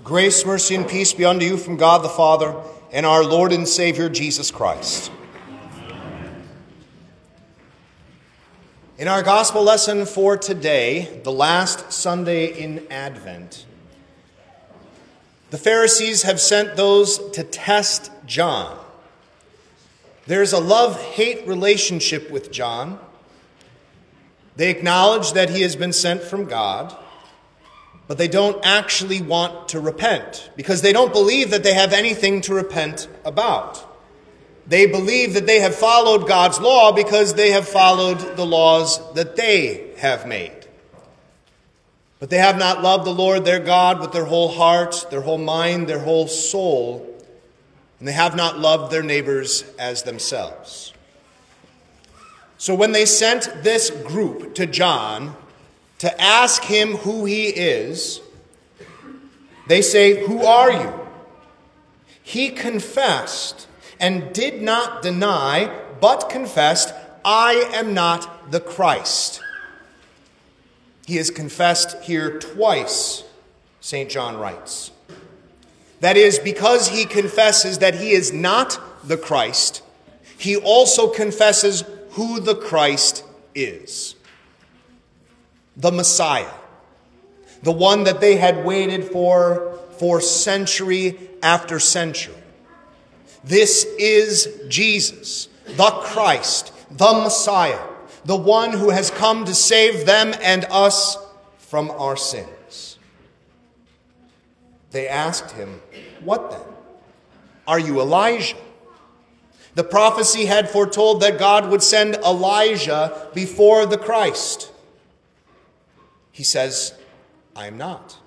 Grace, mercy, and peace be unto you from God the Father and our Lord and Savior Jesus Christ. In our gospel lesson for today, the last Sunday in Advent, the Pharisees have sent those to test John. There's a love-hate relationship with John. They acknowledge that he has been sent from God, but they don't actually want to repent because they don't believe that they have anything to repent about. They believe that they have followed God's law because they have followed the laws that they have made. But they have not loved the Lord their God with their whole heart, their whole mind, their whole soul, and they have not loved their neighbors as themselves. So when they sent this group to John to ask him who he is, they say, "Who are you?" He confessed and did not deny, but confessed, "I am not the Christ." He is confessed here twice, St. John writes. That is, because he confesses that he is not the Christ, he also confesses who the Christ is. The Messiah, the one that they had waited for century after century. This is Jesus, the Christ, the Messiah, the one who has come to save them and us from our sins. They asked him, "What then? Are you Elijah?" The prophecy had foretold that God would send Elijah before the Christ. He says, "I am not."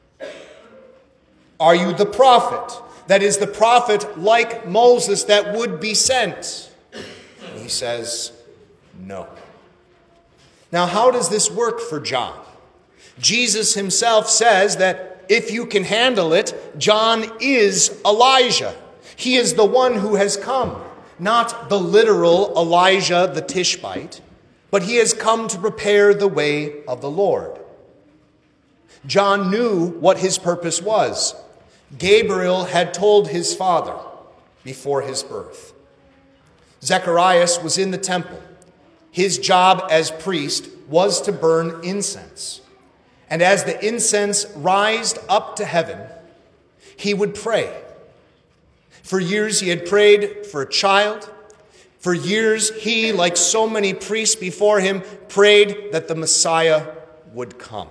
"Are you the prophet? That is, the prophet like Moses that would be sent?" And he says, "No." Now, how does this work for John? Jesus himself says that if you can handle it, John is Elijah. He is the one who has come, not the literal Elijah the Tishbite, but he has come to prepare the way of the Lord. John knew what his purpose was. Gabriel had told his father before his birth. Zacharias was in the temple. His job as priest was to burn incense. And as the incense rised up to heaven, he would pray. For years he had prayed for a child. For years he, like so many priests before him, prayed that the Messiah would come.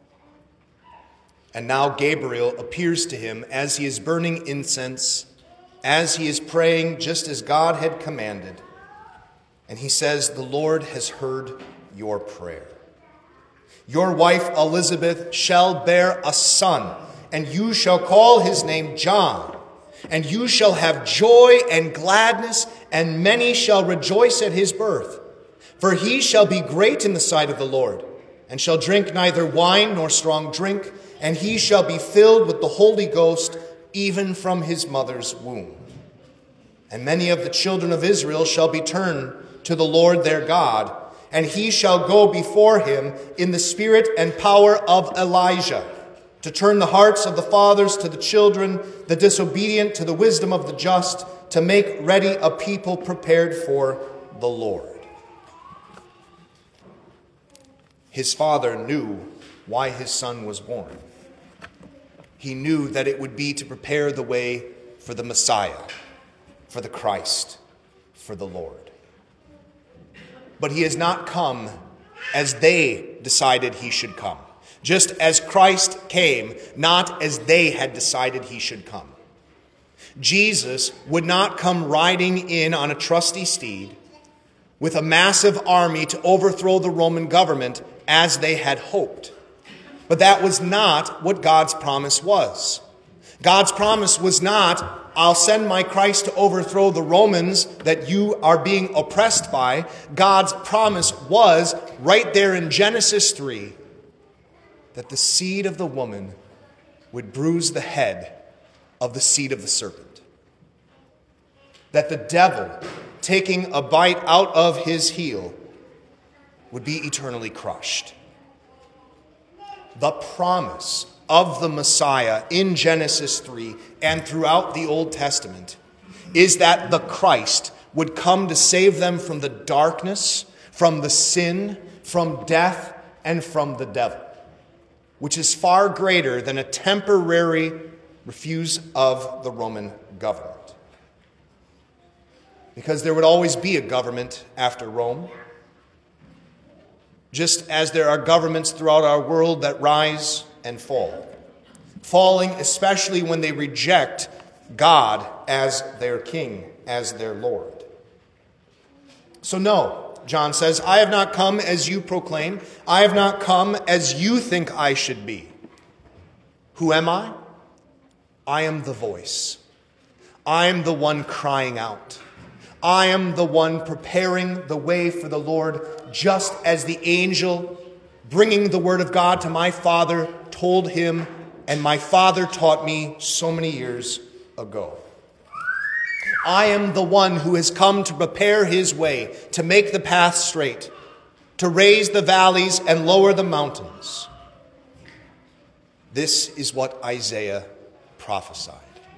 And now Gabriel appears to him as he is burning incense, as he is praying just as God had commanded. And he says, "The Lord has heard your prayer. Your wife Elizabeth shall bear a son, and you shall call his name John. And you shall have joy and gladness, and many shall rejoice at his birth. For he shall be great in the sight of the Lord, and shall drink neither wine nor strong drink, and he shall be filled with the Holy Ghost even from his mother's womb. And many of the children of Israel shall be turned to the Lord their God, and he shall go before him in the spirit and power of Elijah, to turn the hearts of the fathers to the children, the disobedient to the wisdom of the just, to make ready a people prepared for the Lord." His father knew why his son was born. He knew that it would be to prepare the way for the Messiah, for the Christ, for the Lord. But he has not come as they decided he should come, just as Christ came, not as they had decided he should come. Jesus would not come riding in on a trusty steed with a massive army to overthrow the Roman government as they had hoped. But that was not what God's promise was. God's promise was not, "I'll send my Christ to overthrow the Romans that you are being oppressed by." God's promise was, right there in Genesis 3, that the seed of the woman would bruise the head of the seed of the serpent. That the devil, taking a bite out of his heel, would be eternally crushed. The promise of the Messiah in Genesis 3 and throughout the Old Testament is that the Christ would come to save them from the darkness, from the sin, from death, and from the devil, which is far greater than a temporary refuse of the Roman government. Because there would always be a government after Rome, just as there are governments throughout our world that rise and fall, falling especially when they reject God as their king, as their Lord. So no, John says, I have not come as you proclaim. I have not come as you think I should be. Who am I? I am the voice. I am the one crying out. I am the one preparing the way for the Lord, just as the angel bringing the word of God to my father told him, and my father taught me so many years ago. I am the one who has come to prepare his way, to make the path straight, to raise the valleys and lower the mountains. This is what Isaiah prophesied.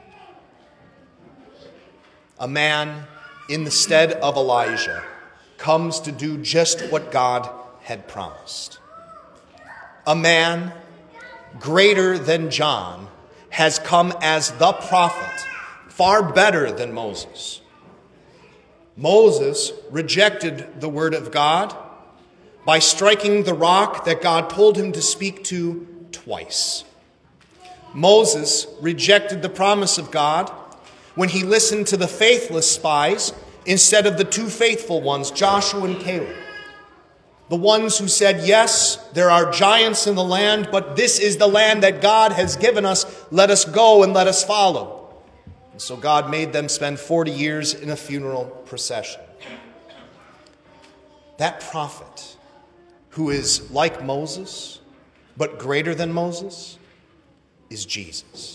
A man in the stead of Elijah comes to do just what God had promised. A man greater than John has come as the prophet, far better than Moses. Moses rejected the word of God by striking the rock that God told him to speak to twice. Moses rejected the promise of God when he listened to the faithless spies instead of the two faithful ones, Joshua and Caleb. The ones who said, yes, there are giants in the land, but this is the land that God has given us. Let us go and let us follow. And so God made them spend 40 years in a funeral procession. That prophet, who is like Moses, but greater than Moses, is Jesus.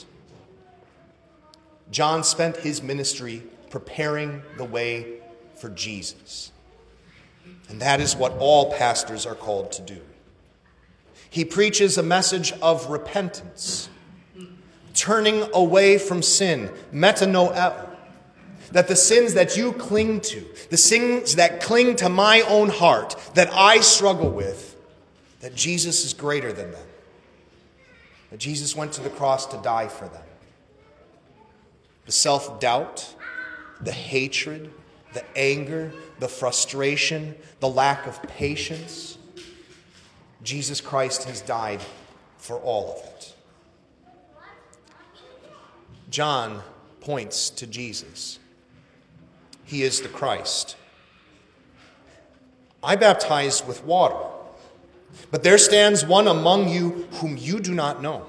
John spent his ministry preparing the way for Jesus. And that is what all pastors are called to do. He preaches a message of repentance, turning away from sin, metanoeo, that the sins that you cling to, the sins that cling to my own heart, that I struggle with, that Jesus is greater than them. That Jesus went to the cross to die for them. The self-doubt, the hatred, the anger, the frustration, the lack of patience, Jesus Christ has died for all of it. John points to Jesus. He is the Christ. I baptize with water, but there stands one among you whom you do not know.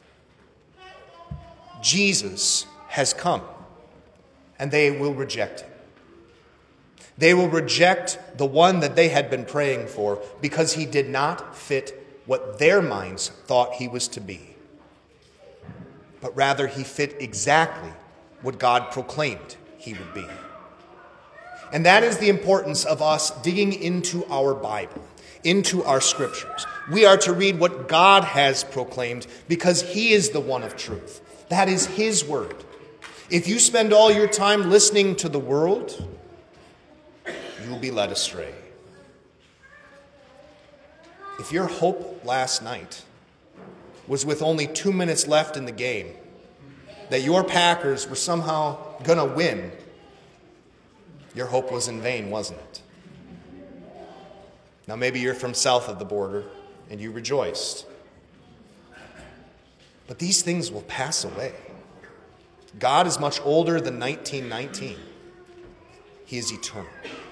Jesus has come, and they will reject him. They will reject the one that they had been praying for because he did not fit what their minds thought he was to be. But rather he fit exactly what God proclaimed he would be. And that is the importance of us digging into our Bible, into our scriptures. We are to read what God has proclaimed because he is the one of truth. That is his word. If you spend all your time listening to the world, you will be led astray. If your hope last night was with only 2 minutes left in the game, that your Packers were somehow going to win, your hope was in vain, wasn't it? Now maybe you're from south of the border and you rejoiced. But these things will pass away. God is much older than 1919. He is eternal.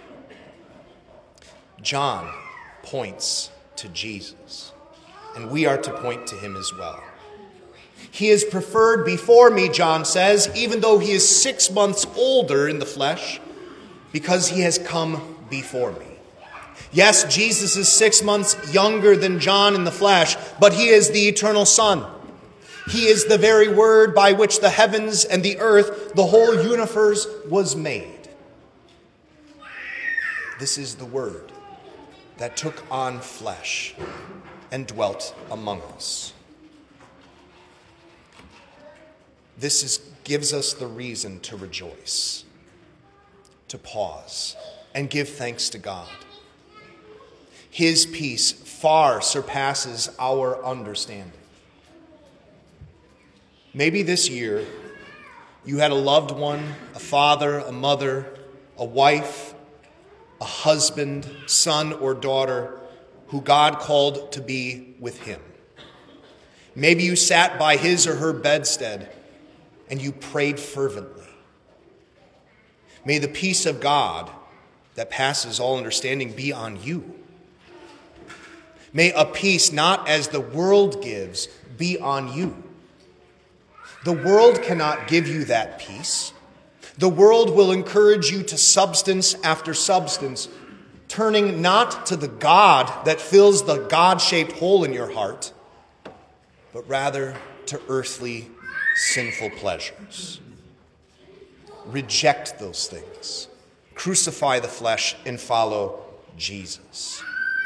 John points to Jesus, and we are to point to him as well. He is preferred before me, John says, even though he is 6 months older in the flesh, because he has come before me. Yes, Jesus is 6 months younger than John in the flesh, but he is the eternal Son. He is the very word by which the heavens and the earth, the whole universe, was made. This is the word that took on flesh and dwelt among us. gives us the reason to rejoice, to pause, and give thanks to God. His peace far surpasses our understanding. Maybe this year you had a loved one, a father, a mother, a wife, a husband, son, or daughter who God called to be with him. Maybe you sat by his or her bedstead and you prayed fervently. May the peace of God that passes all understanding be on you. May a peace not as the world gives be on you. The world cannot give you that peace. The world will encourage you to substance after substance, turning not to the God that fills the God-shaped hole in your heart, but rather to earthly, sinful pleasures. Reject those things. Crucify the flesh and follow Jesus.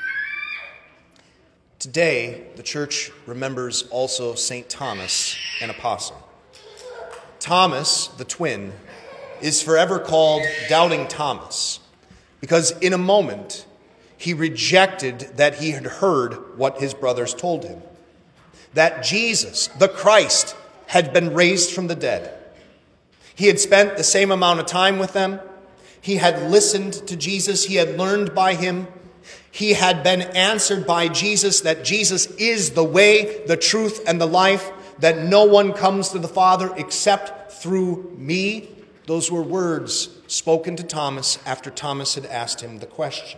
Today, the church remembers also St. Thomas, an apostle. Thomas, the twin, is forever called Doubting Thomas because in a moment he rejected that he had heard what his brothers told him, that Jesus, the Christ, had been raised from the dead. He had spent the same amount of time with them. He had listened to Jesus. He had learned by him. He had been answered by Jesus that Jesus is the way, the truth, and the life, that no one comes to the Father except through me. Those were words spoken to Thomas after Thomas had asked him the question.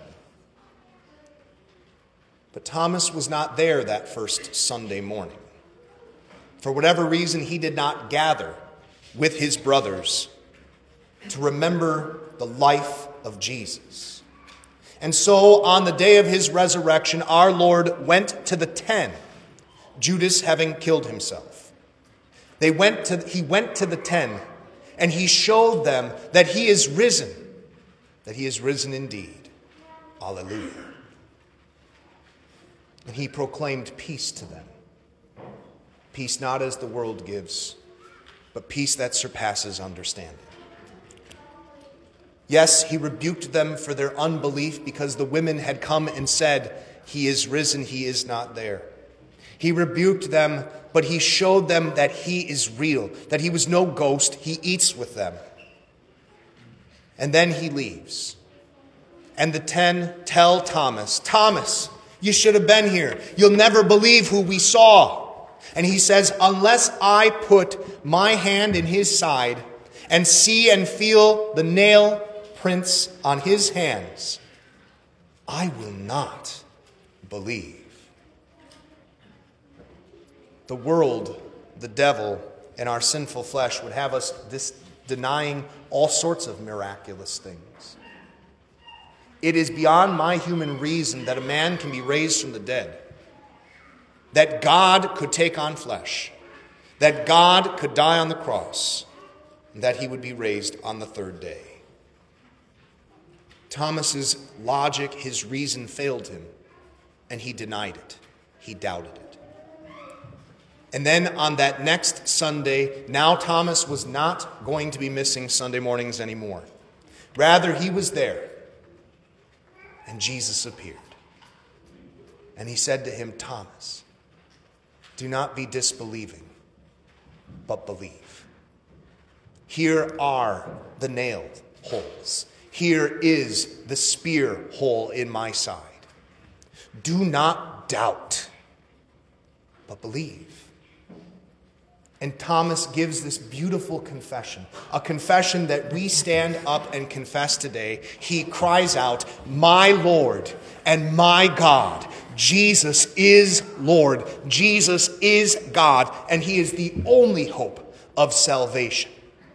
But Thomas was not there that first Sunday morning. For whatever reason, he did not gather with his brothers to remember the life of Jesus. And so on the day of his resurrection, our Lord went to the 10, Judas having killed himself. He went to the 10, and he showed them that he is risen indeed. Alleluia. And he proclaimed peace to them. Peace not as the world gives, but peace that surpasses understanding. Yes, he rebuked them for their unbelief because the women had come and said, "He is risen, he is not there." He rebuked them, but he showed them that he is real, that he was no ghost. He eats with them. And then he leaves. And the 10 tell Thomas, "Thomas, you should have been here. You'll never believe who we saw." And he says, "Unless I put my hand in his side and see and feel the nail prints on his hands, I will not believe." The world, the devil, and our sinful flesh would have us denying all sorts of miraculous things. It is beyond my human reason that a man can be raised from the dead, that God could take on flesh, that God could die on the cross, and that he would be raised on the third day. Thomas's logic, his reason failed him, and he denied it. He doubted it. And then on that next Sunday, now Thomas was not going to be missing Sunday mornings anymore. Rather, he was there, and Jesus appeared. And he said to him, "Thomas, do not be disbelieving, but believe. Here are the nail holes. Here is the spear hole in my side. Do not doubt, but believe." And Thomas gives this beautiful confession, a confession that we stand up and confess today. He cries out, "My Lord and my God." Jesus is Lord. Jesus is God, and he is the only hope of salvation.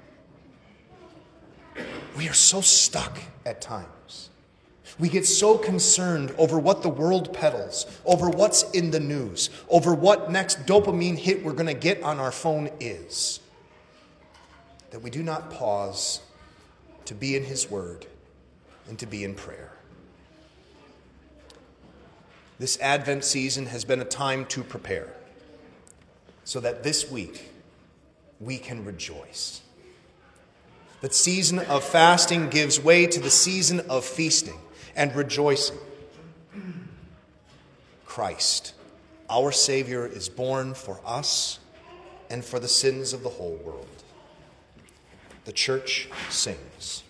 We are so stuck at times. We get so concerned over what the world peddles, over what's in the news, over what next dopamine hit we're going to get on our phone is, that we do not pause to be in his word and to be in prayer. This Advent season has been a time to prepare, so that this week we can rejoice. The season of fasting gives way to the season of feasting and rejoicing. Christ, our Savior, is born for us and for the sins of the whole world. The church sings.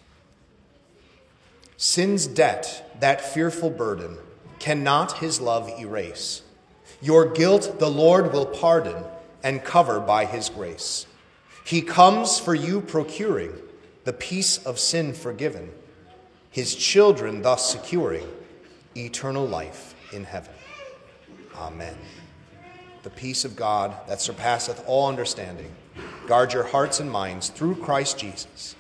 Sin's debt, that fearful burden, cannot his love erase. Your guilt the Lord will pardon and cover by his grace. He comes for you procuring the peace of sin forgiven, his children thus securing eternal life in heaven. Amen. The peace of God that surpasseth all understanding, guard your hearts and minds through Christ Jesus.